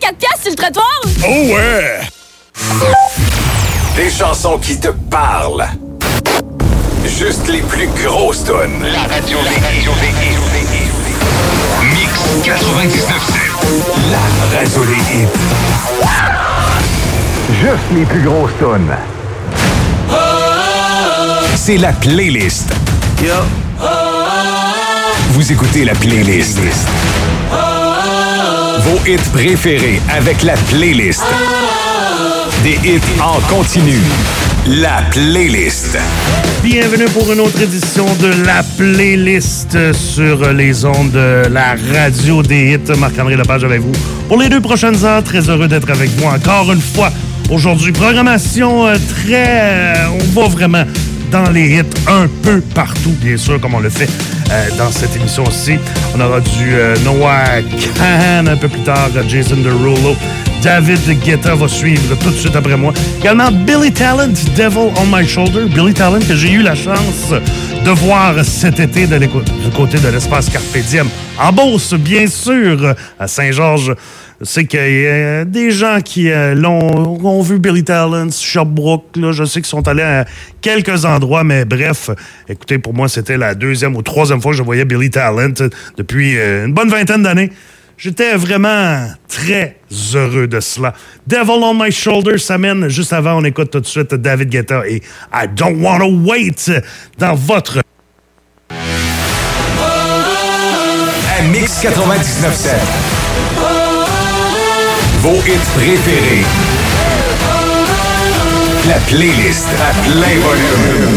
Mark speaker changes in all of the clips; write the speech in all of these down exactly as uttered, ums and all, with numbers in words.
Speaker 1: quatre piastres sur le trottoir?
Speaker 2: Oh ouais!
Speaker 3: Des chansons qui te parlent. Juste les plus grosses tonnes.
Speaker 4: La radio, la radio,
Speaker 3: Mix quatre-vingt-dix-neuf sept. La radio des hits. Juste les plus grosses tonnes. C'est la playlist.
Speaker 5: Yo.
Speaker 3: Vous écoutez la playlist. Vos hits préférés avec la playlist. Des hits en continu. La playlist.
Speaker 5: Bienvenue pour une autre édition de la playlist sur les ondes de la radio des hits. Marc-André Lepage avec vous pour les deux prochaines heures. Très heureux d'être avec vous encore une fois. Aujourd'hui, programmation euh, très... Euh, on va vraiment dans les hits un peu partout, bien sûr, comme on le fait euh, dans cette émission-ci. On aura du euh, Noah Kahan un peu plus tard, Jason Derulo. David Guetta va suivre tout de suite après moi. Également, Billy Talent, Devil on My Shoulder. Billy Talent, que j'ai eu la chance de voir cet été de du côté de l'espace Carpe Diem. En Beauce, bien sûr, à Saint-Georges. Je sais qu'il y a des gens qui euh, l'ont ont vu Billy Talent, Sherbrooke. Là, je sais qu'ils sont allés à quelques endroits, mais bref, écoutez, pour moi, c'était la deuxième ou troisième fois que je voyais Billy Talent depuis euh, une bonne vingtaine d'années. J'étais vraiment très heureux de cela. Devil on My Shoulder s'amène. Juste avant, on écoute tout de suite David Guetta et I Don't Wanna Wait dans votre...
Speaker 3: À Mix quatre-vingt-dix-neuf sept. Vos hits préférés. La playlist à plein volume.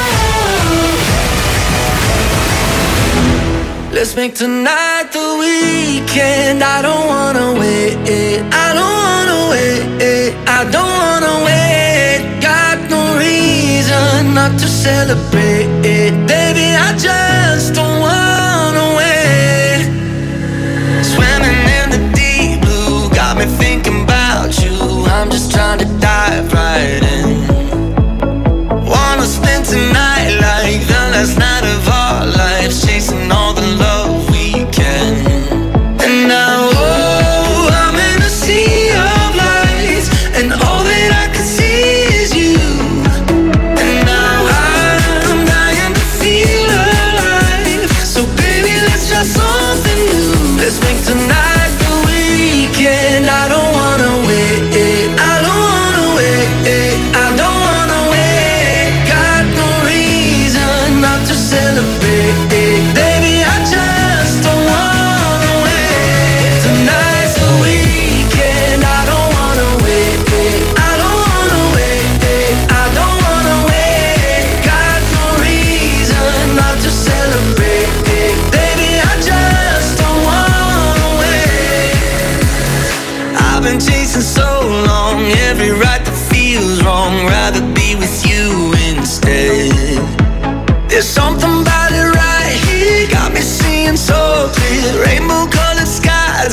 Speaker 6: Let's make tonight the weekend. I don't wanna wait. I don't wanna wait. I don't wanna wait. Got no reason not to celebrate. Baby, I just don't wanna wait. Swimming in the deep blue got me thinking about you. I'm just trying to dive right in. Wanna spend tonight like the last night of our lives, chasing all the love we can. And now, oh, I'm in a sea of lights, and all that I can see is you. And now I'm dying to feel alive. So baby, let's try something new. Let's make tonight the weekend. I don't wanna wait. I don't wanna wait. I don't wanna wait. Got no reason not to celebrate. Baby, I just don't wanna wait. Tonight's the weekend. I don't wanna wait. I don't wanna wait. I don't wanna wait. Got no reason not to celebrate. Baby, I just don't wanna wait. I've been chasing so long, every right that feels wrong. Rather be with you instead. There's something about it right here, got me seeing so clear. Rainbow colored skies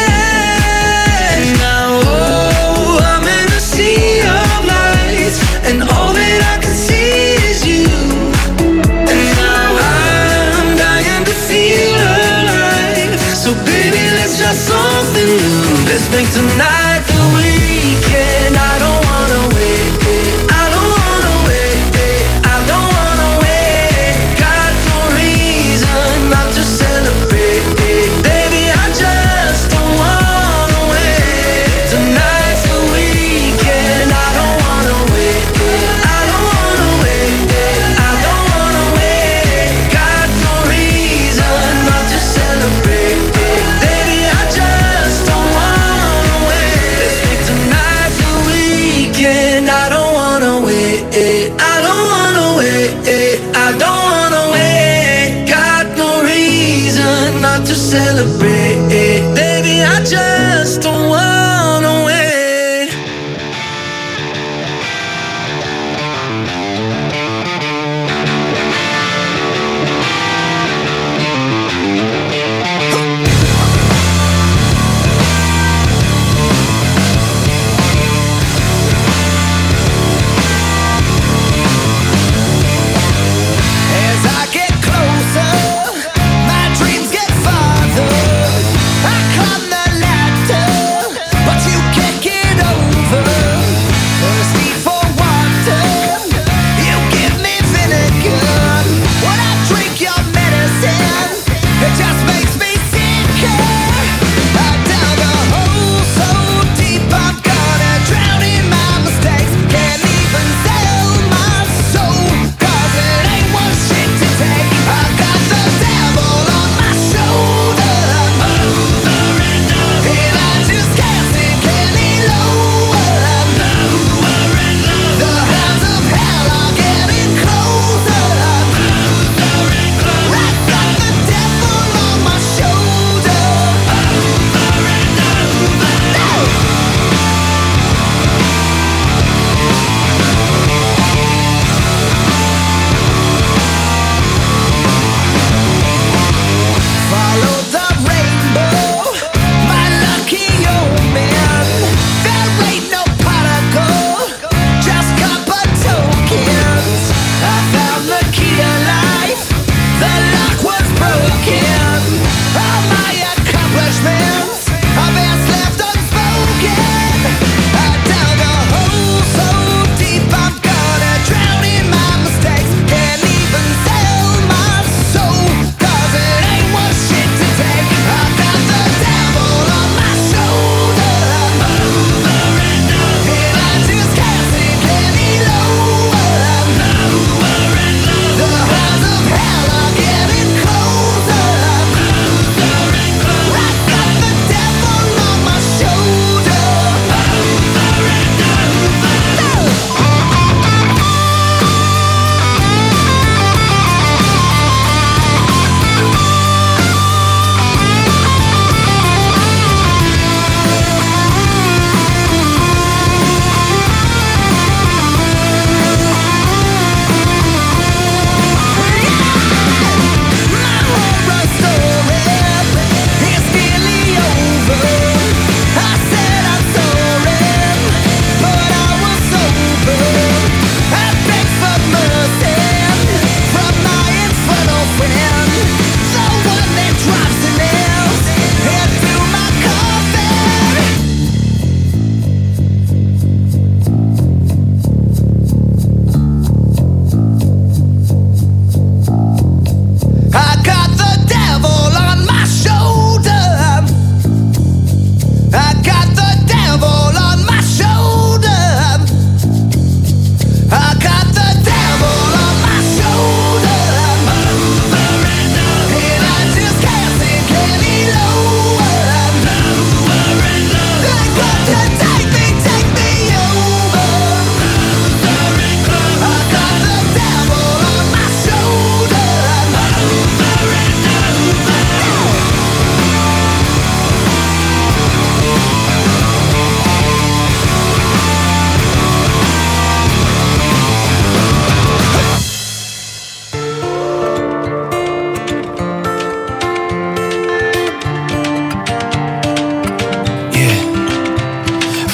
Speaker 6: ahead. Now, oh, I'm in a sea of lights, and all that I can see is you. And now I'm dying to feel alive. So baby, let's try something new. Let's make tonight the weekend. I don't wanna wait. I don't wanna wait. I don't wanna wait. Got no reason not to celebrate. Baby, I just don't wanna wait. Tonight's the weekend. I don't wanna wait. I don't wanna wait. I don't wanna wait. Got no reason not to celebrate. Baby, I just don't wanna wait. Let's make tonight the weekend. I don't wanna wait. I don't wanna wait. I don't wanna wait. Got no reason not to celebrate. Baby, I just don't wanna wait. As I get closer, my dreams get farther. I climb the ladder.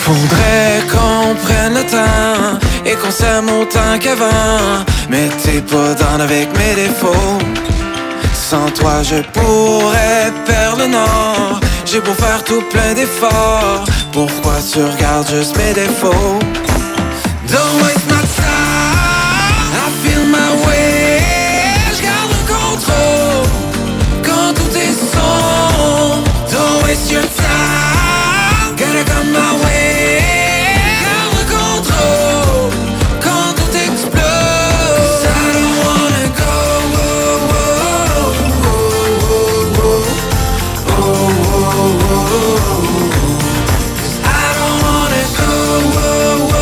Speaker 6: Faudrait qu'on prenne le temps et qu'on s'aime autant qu'avant. Mais t'es pas dans avec mes défauts. Sans toi je pourrais perdre le nord. J'ai beau faire tout plein d'efforts. Pourquoi tu regardes juste mes défauts? Don't waste my time, I feel my way. J'garde le contrôle quand tout est sombre. Don't waste your time, gotta come my way. Garde le contrôle quand tout explose. Cause I don't wanna go, oh, oh, oh, oh, oh, oh, oh. Cause I don't wanna go, oh, oh.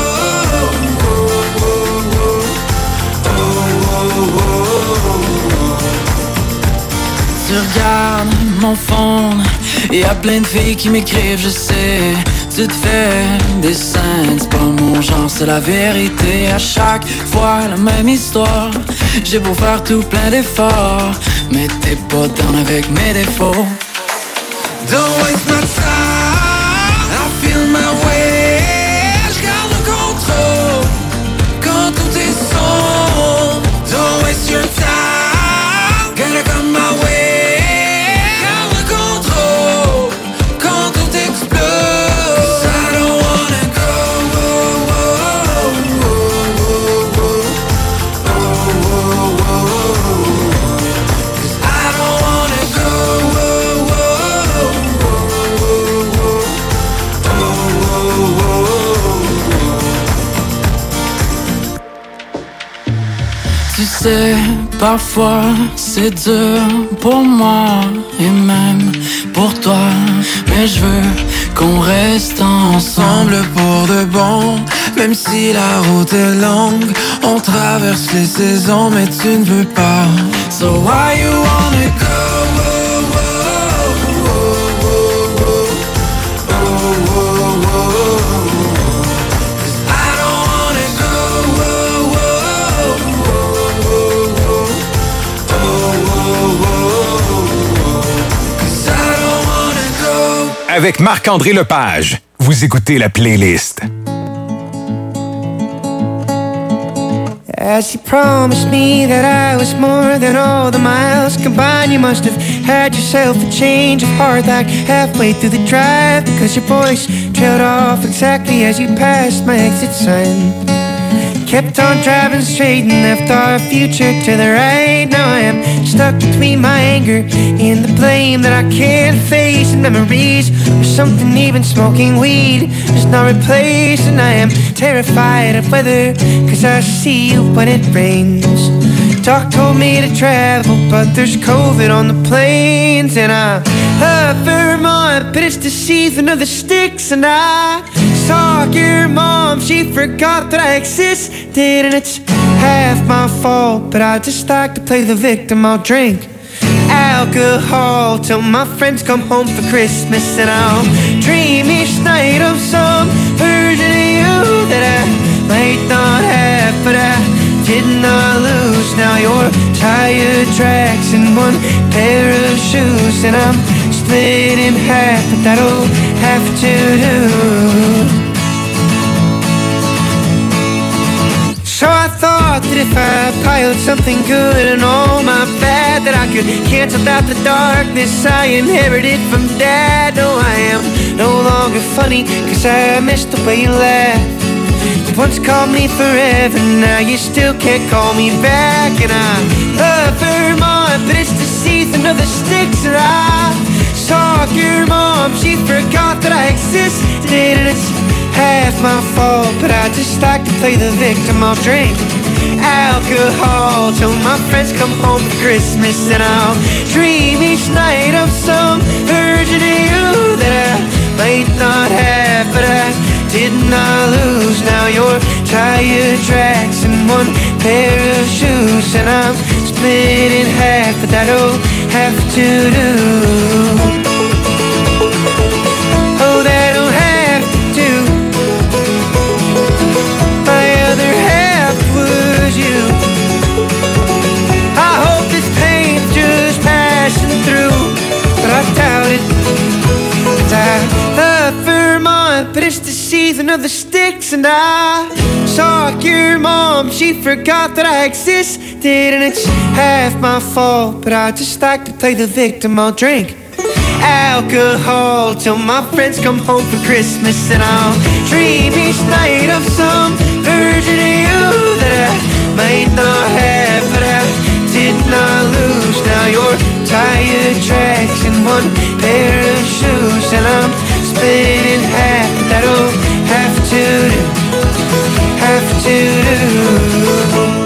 Speaker 6: Tu regardes mon phone, y a plein de filles qui m'écrivent, je sais. Tu te fais des scènes, c'est pas mon genre, c'est la vérité. À chaque fois la même histoire. J'ai beau faire tout plein d'efforts, mais t'es pas down avec mes défauts. Don't waste my time, I feel my way. J'garde le contrôle quand tout est sombre. Don't waste your time, gotta come my way. Tu sais, parfois c'est dur pour moi et même pour toi. Mais je veux qu'on reste ensemble pour de bon. Même si la route est longue, on traverse les saisons, mais tu ne veux pas. So why you wanna go?
Speaker 3: Avec Marc-André Lepage, vous écoutez la playlist.
Speaker 1: As you promised me that I was more than all the miles combined, you must have had yourself a change of heart like halfway through the drive, because your voice trailed off exactly as you passed my exit sign. Kept on driving straight and left our future to the right. Now I am stuck between my anger and the blame that I can't face, and memories or something even smoking weed does not replace. And I am terrified of weather, cause I see you when it rains. Doc told me to travel, but there's COVID on the planes. And I love Vermont, but it's the season of the sticks. And I saw your mom, she forgot that I existed. And it's half my fault, but I just like to play the victim. I'll drink alcohol till my friends come home for Christmas. And I'll dream each night of some version of you that I might not have, but I did not lose. Now your tire tracks in one pair of shoes, and I'm split in half, but that'll have to do. So I thought that if I piled something good and all my bad, that I could cancel out the darkness I inherited from Dad. No, I am no longer funny, cause I missed the way you laughed. You once called me forever, now you still can't call me back. And I love Vermont, but it's the season of the sticks. And I saw your mom, she forgot that I existed. And it's half my fault, but I just like to play the victim. I'll drink alcohol till my friends come home for Christmas. And I'll dream each night of some version of you that I might not have, but I did not lose. Now your tire tracks in one pair of shoes, and I'm split in half, but that'll have to do. Oh, that'll have to do. My other half was you. I hope this pain's just passing through, but I doubt it. 'Cause I love Vermont, but it's the sea breathing of the sticks. And I saw your mom, she forgot that I existed. And it's half my fault, but I just like to play the victim. I'll drink alcohol till my friends come home for Christmas. And I'll dream each night of some version of you that I might not have, but I did not lose. Now you're tire tracks and one pair of shoes, and I'm spinning half. That'll have to do, have to do.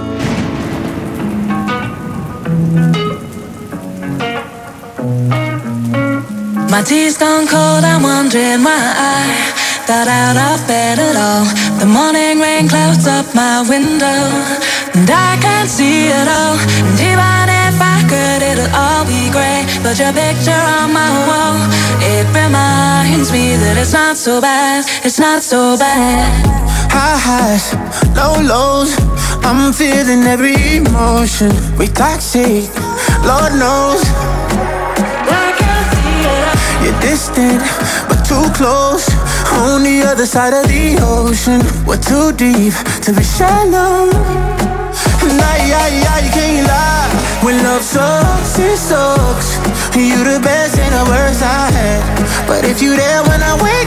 Speaker 6: My tea's gone cold, I'm wondering why I got out of bed at all. The morning rain clouds up my window, and I can't see it all. And even if I could, it'll all be grey. But your picture on my wall, it reminds me that it's not so bad, it's not so bad.
Speaker 2: High highs, low lows, I'm feeling every emotion. We toxic, Lord knows. You're distant, but too close. On the other side of the ocean. We're too deep to be shallow. And I, I, I can't lie. When love sucks, it sucks. You the best and the worst I had. But if you there when I wake